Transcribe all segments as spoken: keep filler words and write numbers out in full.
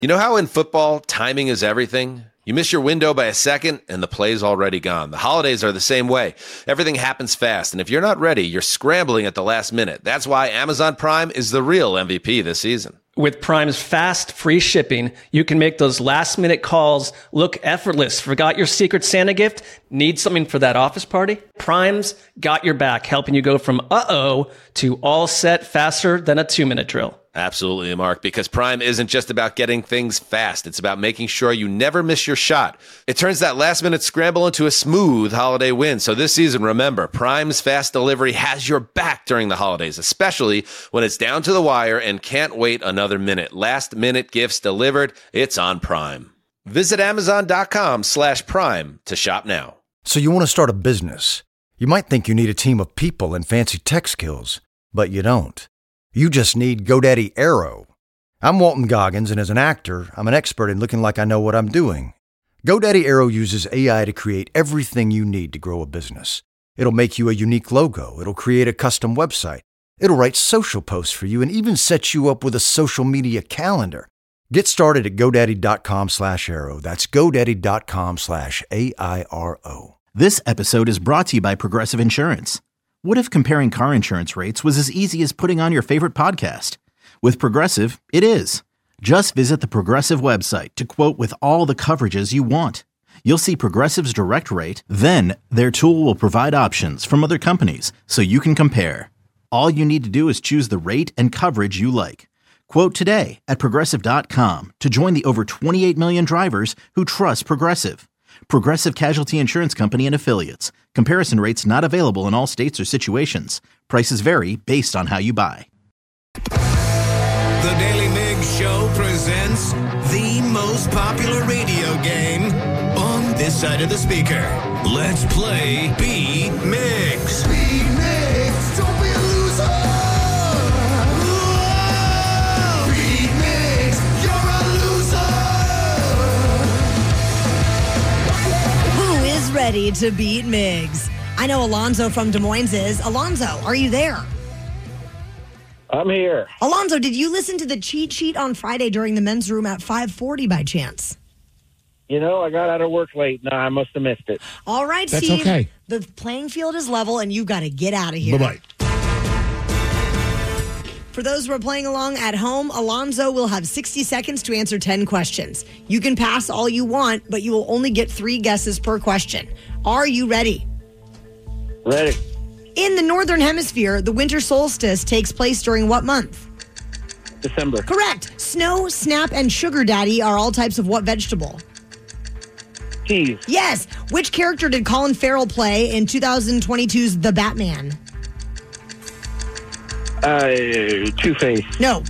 You know how in football, timing is everything? You miss your window by a second, and the play's already gone. The holidays are the same way. Everything happens fast, and if you're not ready, you're scrambling at the last minute. That's why Amazon Prime is the real M V P this season. With Prime's fast, free shipping, you can make those last-minute calls look effortless. Forgot your Secret Santa gift? Need something for that office party? Prime's got your back, helping you go from uh-oh to all set faster than a two-minute drill. Absolutely, Mark, because Prime isn't just about getting things fast. It's about making sure you never miss your shot. It turns that last-minute scramble into a smooth holiday win. So this season, remember, Prime's fast delivery has your back during the holidays, especially when it's down to the wire and can't wait another minute. Last-minute gifts delivered. It's on Prime. Visit Amazon.com slash Prime to shop now. So you want to start a business. You might think you need a team of people and fancy tech skills, but you don't. You just need GoDaddy Aero. I'm Walton Goggins, and as an actor, I'm an expert in looking like I know what I'm doing. GoDaddy Aero uses A I to create everything you need to grow a business. It'll make you a unique logo. It'll create a custom website. It'll write social posts for you and even set you up with a social media calendar. Get started at GoDaddy.com slash Aero. That's GoDaddy.com slash A I R O. This episode is brought to you by Progressive Insurance. What if comparing car insurance rates was as easy as putting on your favorite podcast? With Progressive, it is. Just visit the Progressive website to quote with all the coverages you want. You'll see Progressive's direct rate, then their tool will provide options from other companies so you can compare. All you need to do is choose the rate and coverage you like. Quote today at Progressive dot com to join the over twenty-eight million drivers who trust Progressive. Progressive Casualty Insurance Company and Affiliates. Comparison rates not available in all states or situations. Prices vary based on how you buy. The Daily Migs Show presents the most popular radio game on this side of the speaker. Let's play Beat Migs. Beat Migs, don't be a loser. Whoa! Beat Migs, you're a loser. Who is ready to beat Migs? I know Alonzo from Des Moines is. Alonzo, are you there? I'm here. Alonzo, did you listen to the cheat sheet on Friday during the men's room at five forty by chance? You know, I got out of work late. No, I must have missed it. All right, That's Steve. okay. The playing field is level, and you got to get out of here. Bye-bye. For those who are playing along at home, Alonzo will have sixty seconds to answer ten questions. You can pass all you want, but you will only get three guesses per question. Are you ready? Ready. In the Northern Hemisphere, the winter solstice takes place during what month? December. Correct. Snow, snap, and sugar daddy are all types of what vegetable? Cheese. Yes. Which character did Colin Farrell play in twenty twenty-two's The Batman? Uh, Two-Face. No.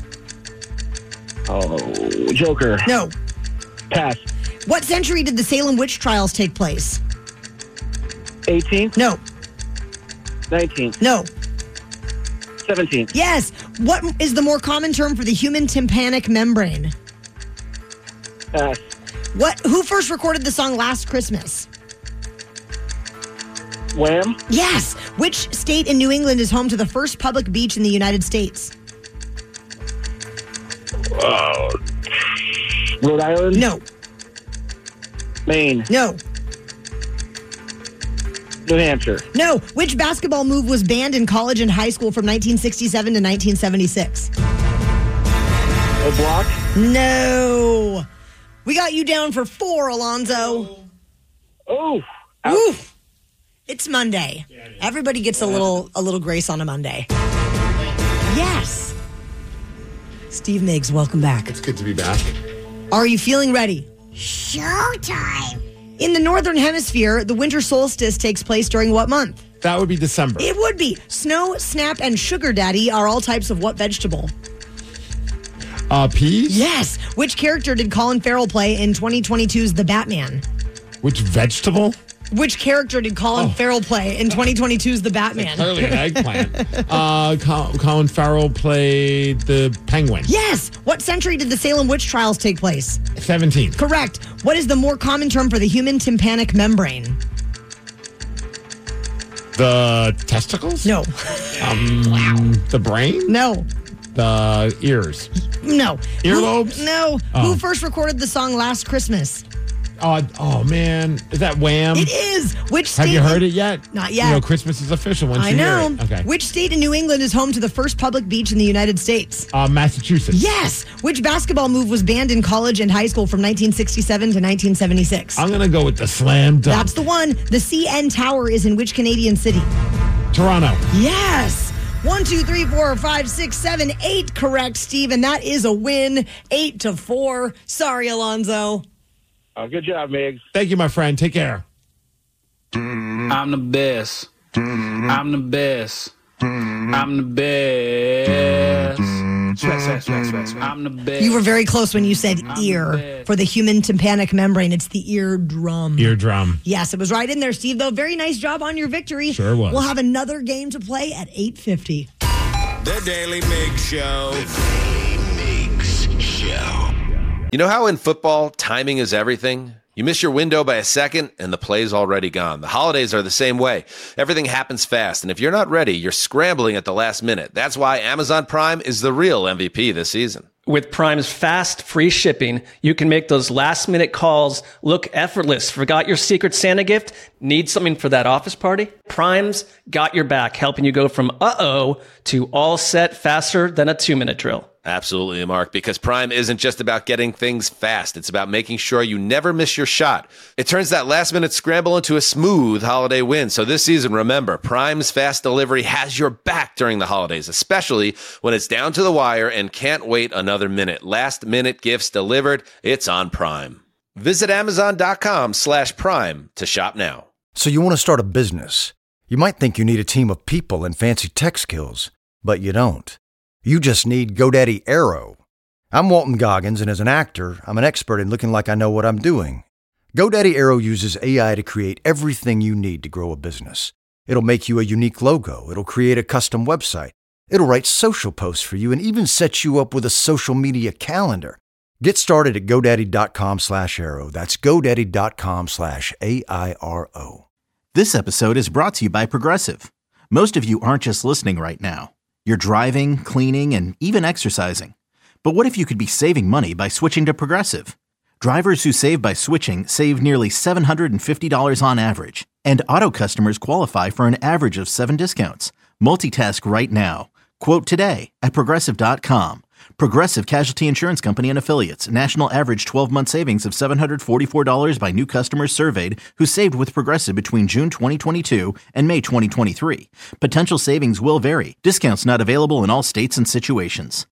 Oh, Joker. No. Pass. What century did the Salem witch trials take place? eighteenth. No. nineteenth. No. seventeenth. Yes. What is the more common term for the human tympanic membrane? Pass. What? Who first recorded the song Last Christmas? Wham. Yes. Which state in New England is home to the first public beach in the United States? Uh, Rhode Island. No. Maine. No. New Hampshire. No. Which basketball move was banned in college and high school from nineteen sixty-seven to nineteen seventy-six? A block. No. We got you down for four, Alonzo. Oh. Oof. It's Monday. Everybody gets a little a little grace on a Monday. Yes. Steve Miggs, welcome back. It's good to be back. Are you feeling ready? Showtime. In the Northern Hemisphere, the winter solstice takes place during what month? That would be December. It would be. Snow, snap, and sugar daddy are all types of what vegetable? Uh, peas? Yes. Which character did Colin Farrell play in twenty twenty-two's The Batman? Which vegetable? Which character did Colin Oh. Farrell play in twenty twenty-two's The Batman? Clearly an eggplant. uh, Col- Colin Farrell played the penguin. Yes. What century did the Salem witch trials take place? seventeenth. Correct. What is the more common term for the human tympanic membrane? The testicles? No. Um, the brain? No. The ears? No. Earlobes? Who, no. Oh. Who first recorded the song Last Christmas? Oh, oh man, is that Wham? It is. Which state? Have you heard it yet? Not yet. You know, Christmas is official once I you know. hear it. Okay. Which state in New England is home to the first public beach in the United States? Uh, Massachusetts. Yes. Which basketball move was banned in college and high school from nineteen sixty-seven to nineteen seventy-six? I'm going to go with the slam dunk. That's the one. The C N Tower is in which Canadian city? Toronto. Yes. One, two, three, four, five, six, seven, eight. Correct, Steve. And that is a win. Eight to four. Sorry, Alonzo. Oh, good job, Migs. Thank you, my friend. Take care. I'm the best. I'm the best. I'm the best. I'm the best. You were very close when you said ear for the human tympanic membrane. It's the eardrum. Eardrum. Yes, it was right in there, Steve, though. Very nice job on your victory. Sure was. We'll have another game to play at eight fifty. The Daily Migs Show. The Daily Migs Show. You know how in football, timing is everything? You miss your window by a second, and the play's already gone. The holidays are the same way. Everything happens fast, and if you're not ready, you're scrambling at the last minute. That's why Amazon Prime is the real M V P this season. With Prime's fast, free shipping, you can make those last-minute calls look effortless. Forgot your Secret Santa gift? Need something for that office party? Prime's got your back, helping you go from uh-oh to all set faster than a two-minute drill. Absolutely, Mark, because Prime isn't just about getting things fast. It's about making sure you never miss your shot. It turns that last-minute scramble into a smooth holiday win. So this season, remember, Prime's fast delivery has your back during the holidays, especially when it's down to the wire and can't wait another minute. Last-minute gifts delivered. It's on Prime. Visit Amazon.com slash Prime to shop now. So you want to start a business. You might think you need a team of people and fancy tech skills, but you don't. You just need GoDaddy Aero. I'm Walton Goggins, and as an actor, I'm an expert in looking like I know what I'm doing. GoDaddy Aero uses A I to create everything you need to grow a business. It'll make you a unique logo. It'll create a custom website. It'll write social posts for you and even set you up with a social media calendar. Get started at GoDaddy.com slash Aero. That's GoDaddy.com slash A I R O. This episode is brought to you by Progressive. Most of you aren't just listening right now. You're driving, cleaning, and even exercising. But what if you could be saving money by switching to Progressive? Drivers who save by switching save nearly seven hundred fifty dollars on average. And auto customers qualify for an average of seven discounts. Multitask right now. Quote today at Progressive dot com. Progressive Casualty Insurance Company and Affiliates. National average twelve-month savings of seven hundred forty-four dollars by new customers surveyed who saved with Progressive between June twenty twenty-two and May twenty twenty-three. Potential savings will vary. Discounts not available in all states and situations.